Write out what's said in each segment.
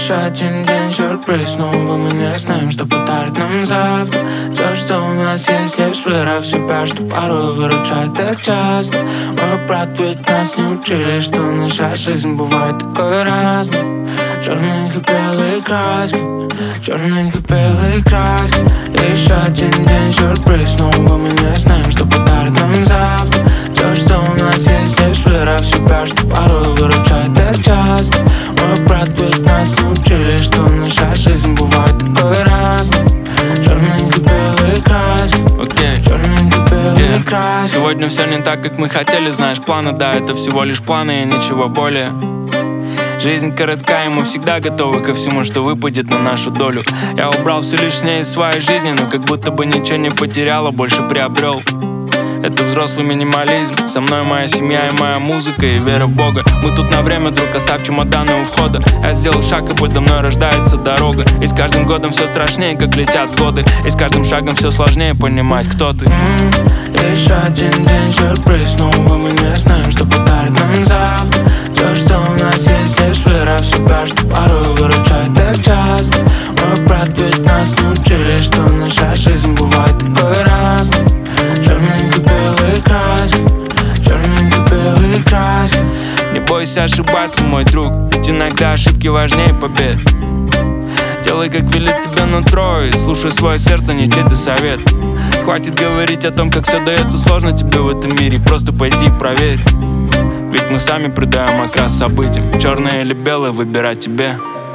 Еще один день сюрприз, но мы не знаем, что подарит нам завтра. Все, что у нас есть, лишь вера в себя, что порой выручает так часто. Мой брат, ведь нас не учили, что наша жизнь бывает такой разной. Черных и белых красок, черных и белых красок. Еще один день сюрприз, но мы не знаем, что подарит нам завтра. Все, что у нас есть, лишь вера в себя, что порой выручает так часто. Мой брат, ведь нас не учили, что наша жизнь бывает такой разной. Черных и белых красок, черных и белых красок. Сегодня все не так, как мы хотели, знаешь, планы, да, это всего лишь планы и ничего более. Жизнь коротка, и мы всегда готовы ко всему, что выпадет на нашу долю. Я убрал все лишнее из своей жизни, но как будто бы ничего не потерял, а больше приобрел. Это взрослый минимализм. Со мной моя семья и моя музыка, и вера в Бога. Мы тут на время, друг, оставь чемоданы у входа. Я сделал шаг, и подо мной рождается дорога. И с каждым годом все страшнее, как летят годы. И с каждым шагом все сложнее понимать, кто ты. Еще один день сюрприз, но мы не знаем, что подарит нам завтра. Все, что у нас есть, лишь вера в себя, что порой выручает так часто. Мой брат, ведь нас не учили, что наша жизнь бывает такой разной. Черных и белых красок, черных и белых красок. Не бойся ошибаться, мой друг, ведь иногда ошибки важнее побед. Делай, как велит тебе нутро, и слушай свое сердце, не чей-то совет. Хватит говорить о том, как все дается сложно тебе в этом мире, просто пойди и проверь. Ведь мы сами придаем окрас событиям. Черное или белое, выбирать тебе.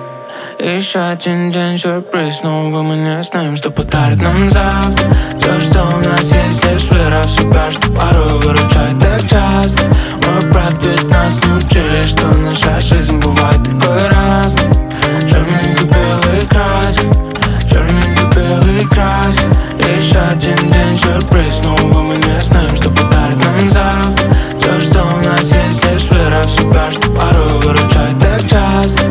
Еще один день сюрприз, но мы не знаем, что подарит нам завтра. Все, что у нас есть, лишь вера в себя, что порой выручает так часто. Мой брат, ведь нас не учили, что наша жизнь бывает такой разной. Черных и белых красок, черных и белых красок. Еще один день сюрприз, но мы не знаем, что подарит нам завтра. Все, что у нас есть, лишь вера в себя, что порой выручает так часто.